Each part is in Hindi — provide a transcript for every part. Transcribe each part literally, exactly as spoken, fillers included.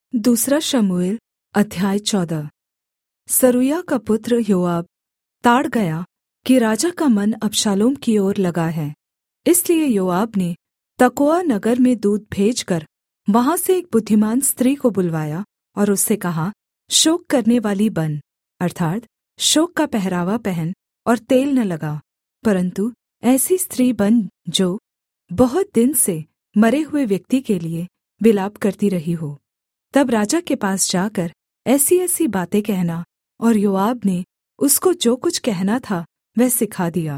दूसरा शमूएल अध्याय चौदह। सरूयाह का पुत्र योआब ताड़ गया कि राजा का मन अबशालोम की ओर लगा है। इसलिए योआब ने तकोआ नगर में दूत भेजकर वहाँ से एक बुद्धिमान स्त्री को बुलवाया और उससे कहा, शोक करने वाली बन, अर्थात् शोक का पहरावा पहन और तेल न लगा, परन्तु ऐसी स्त्री बन जो बहुत दिन से मरे हुए व्यक्ति के लिए विलाप करती रही हो। तब राजा के पास जाकर ऐसी ऐसी बातें कहना, और योआब ने उसको जो कुछ कहना था वह सिखा दिया।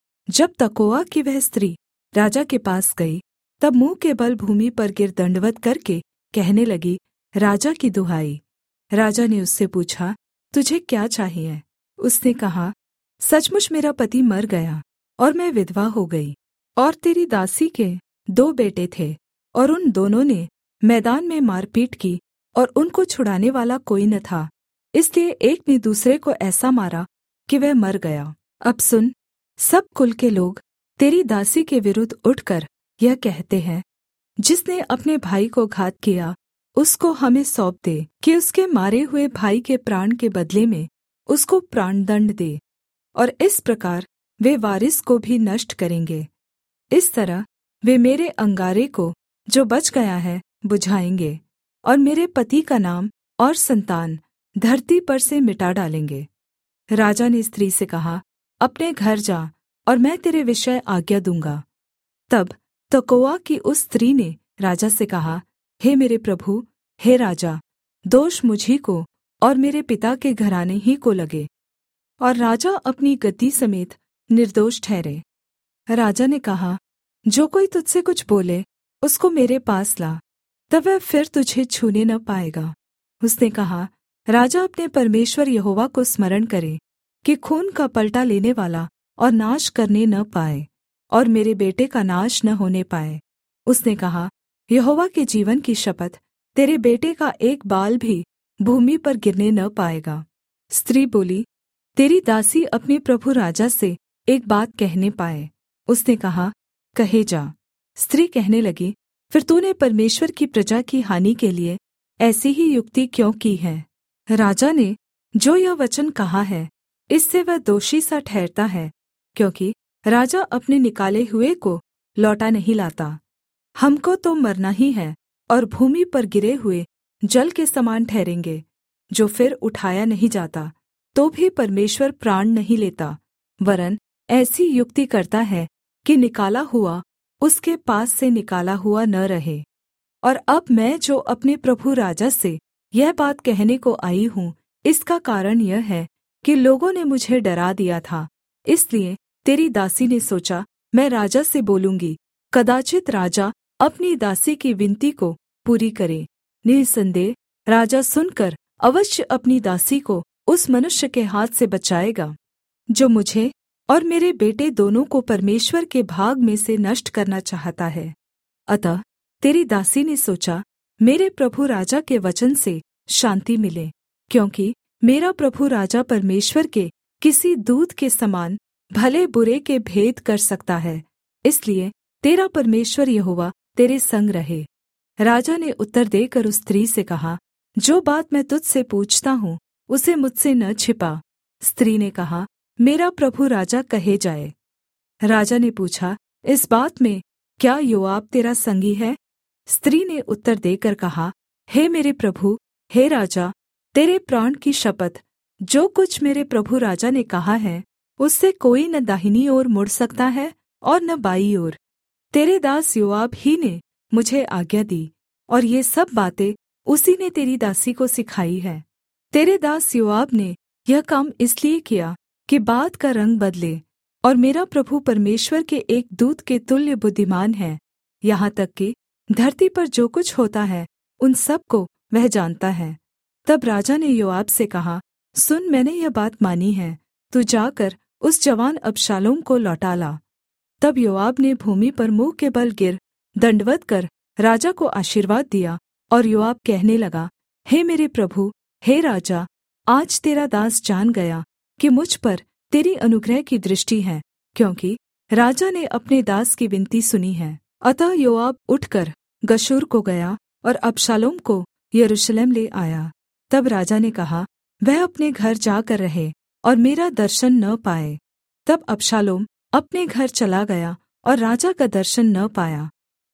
जब तकोआ की वह स्त्री राजा के पास गई, तब मुँह के बल भूमि पर गिर दण्डवत् करके कहने लगी, राजा की दुहाई। राजा ने उससे पूछा, तुझे क्या चाहिए? उसने कहा, सचमुच मेरा पति मर गया और मैं विधवा हो गई, और तेरी दासी के दो बेटे थे, और उन दोनों ने मैदान में मारपीट की और उनको छुड़ाने वाला कोई न था, इसलिए एक ने दूसरे को ऐसा मारा कि वह मर गया। अब सुन, सब कुल के लोग तेरी दासी के विरुद्ध उठकर यह कहते हैं, जिसने अपने भाई को घात किया उसको हमें सौंप दे, कि उसके मारे हुए भाई के प्राण के बदले में उसको प्राणदण्ड दे, और इस प्रकार वे वारिस को भी नष्ट करेंगे। इस तरह वे मेरे अंगारे को जो बच गया है बुझाएँगे, और मेरे पति का नाम और संतान धरती पर से मिटा डालेंगे। राजा ने स्त्री से कहा, अपने घर जा, और मैं तेरे विषय आज्ञा दूँगा। तब तकोआ की उस स्त्री ने राजा से कहा, हे मेरे प्रभु, हे राजा, दोष मुझी को और मेरे पिता के घराने ही को लगे, और राजा अपनी गद्दी समेत निर्दोष ठहरे। राजा ने कहा, जो कोई तुझसे कुछ बोले उसको मेरे पास ला, तब वह फिर तुझे छूने न पाएगा। उसने कहा, राजा अपने परमेश्वर यहोवा को स्मरण करे कि खून का पलटा लेने वाला और नाश करने न पाए, और मेरे बेटे का नाश न होने पाए। उसने कहा, यहोवा के जीवन की शपथ, तेरे बेटे का एक बाल भी भूमि पर गिरने न पाएगा। स्त्री बोली, तेरी दासी अपने प्रभु राजा से एक बात कहने पाए। उसने कहा, कहे जा। स्त्री कहने लगी, फिर तूने परमेश्वर की प्रजा की हानि के लिए ऐसी ही युक्ति क्यों की है? राजा ने जो यह वचन कहा है, इससे वह दोषी सा ठहरता है, क्योंकि राजा अपने निकाले हुए को लौटा नहीं लाता। हमको तो मरना ही है, और भूमि पर गिरे हुए जल के समान ठहरेंगे, जो फिर उठाया नहीं जाता, तो भी परमेश्वर प्राण नहीं लेता, वरन ऐसी युक्ति करता है कि निकाला हुआ उसके पास से निकाला हुआ न रहे। और अब मैं जो अपने प्रभु राजा से यह बात कहने को आई हूँ, इसका कारण यह है कि लोगों ने मुझे डरा दिया था। इसलिए तेरी दासी ने सोचा, मैं राजा से बोलूँगी, कदाचित राजा अपनी दासी की विनती को पूरी करे। निःसन्देह राजा सुनकर अवश्य अपनी दासी को उस मनुष्य के हाथ से बचाएगा, जो मुझे और मेरे बेटे दोनों को परमेश्वर के भाग में से नष्ट करना चाहता है। अतः तेरी दासी ने सोचा, मेरे प्रभु राजा के वचन से शान्ति मिले, क्योंकि मेरा प्रभु राजा परमेश्वर के किसी दूत के समान भले बुरे के भेद कर सकता है। इसलिए तेरा परमेश्वर यहोवा तेरे संग रहे। राजा ने उत्तर देकर उस स्त्री से कहा, जो बात मैं तुझसे पूछता हूँ उसे मुझसे न छिपा। स्त्री ने कहा, मेरा प्रभु राजा कहे जाए। राजा ने पूछा, इस बात में क्या योआब तेरा संगी है? स्त्री ने उत्तर देकर कहा, हे मेरे प्रभु, हे राजा, तेरे प्राण की शपथ, जो कुछ मेरे प्रभु राजा ने कहा है उससे कोई न दाहिनी ओर मुड़ सकता है और न बाईं ओर। तेरे दास योआब ही ने मुझे आज्ञा दी, और ये सब बातें उसी ने तेरी दासी को सिखाई है। तेरे दास योआब ने यह काम इसलिए किया कि बात का रंग बदले, और मेरा प्रभु परमेश्वर के एक दूत के तुल्य बुद्धिमान है, यहाँ तक कि धरती पर जो कुछ होता है उन सब को वह जानता है। तब राजा ने योआब से कहा, सुन, मैंने यह बात मानी है, तू जाकर उस जवान अबशालोम को लौटा ला। तब योआब ने भूमि पर मुँह के बल गिर दण्डवत् कर राजा को आशीर्वाद दिया, और योआब कहने लगा, हे मेरे प्रभु, हे राजा, आज तेरा दास जान गया कि मुझ पर तेरी अनुग्रह की दृष्टि है, क्योंकि राजा ने अपने दास की विनती सुनी है। अतः योआब उठकर गशूर को गया और अबशालोम को यरूशलेम ले आया। तब राजा ने कहा, वह अपने घर जाकर रहे और मेरा दर्शन न पाए। तब अबशालोम अपने घर चला गया और राजा का दर्शन न पाया।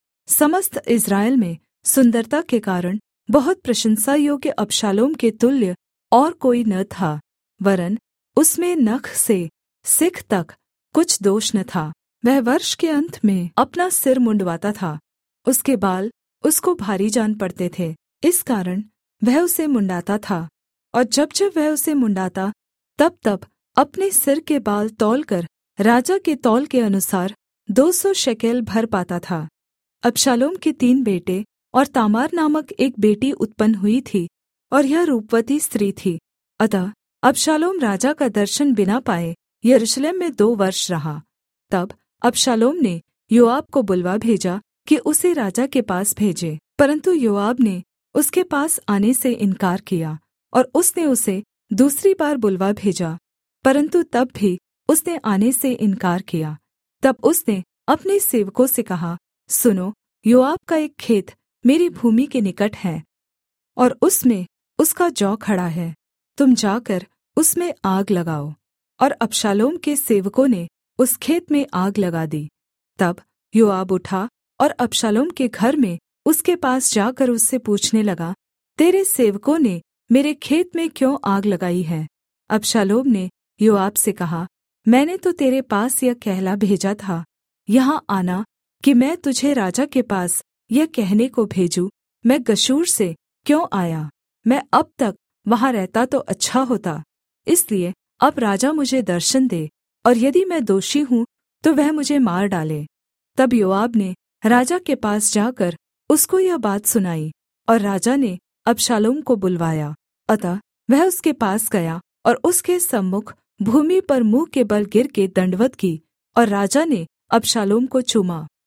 समस्त इस्राएल में सुन्दरता के कारण बहुत प्रशंसा योग्य अबशालोम के तुल्य और कोई न था, वरन् उसमें नख से सिख तक कुछ दोष न था। वह वर्ष के अंत में अपना सिर मुँण्डवाता था, उसके बाल उसको भारी जान पड़ते थे, इस कारण वह उसे मुँण्ड़ाता था। और जब जब वह उसे मुँण्ड़ाता तब तब अपने सिर के बाल तौलकर राजा के तौल के अनुसार दो सौ शेकेल भर पाता था। अबशालोम के तीन बेटे और तामार नामक एक बेटी उत्पन्न हुई थी, और यह रूपवती स्त्री थी। अतः अबशालोम राजा का दर्शन बिना पाए यरूशलेम में दो वर्ष रहा। तब अबशालोम ने योआब को बुलवा भेजा कि उसे राजा के पास भेजे, परन्तु योआब ने उसके पास आने से इन्कार किया, और उसने उसे दूसरी बार बुलवा भेजा, परन्तु तब भी उसने आने से इन्कार किया। तब उसने अपने सेवकों से कहा, सुनो, योआब का एक खेत मेरी भूमि के निकट है, और उसमें उसका जौ खड़ा है। तुम जाकर उसमें आग लगाओ। और अबशालोम के सेवकों ने उस खेत में आग लगा दी। तब योआब उठा और अबशालोम के घर में उसके पास जाकर उससे पूछने लगा, तेरे सेवकों ने मेरे खेत में क्यों आग लगाई है? अबशालोम ने योआब से कहा, मैंने तो तेरे पास यह कहला भेजा था, यहाँ आना कि मैं तुझे राजा के पास यह कहने को भेजूँ, मैं गशूर से क्यों आया? मैं अब तक वहाँ रहता तो अच्छा होता। इसलिए अब राजा मुझे दर्शन दे, और यदि मैं दोषी हूँ तो वह मुझे मार डाले। तब योआब ने राजा के पास जाकर उसको यह बात सुनाई, और राजा ने अबशालोम को बुलवाया। अतः वह उसके पास गया और उसके सम्मुख भूमि पर मुँह के बल गिर के दण्डवत् की, और राजा ने अबशालोम को चूमा।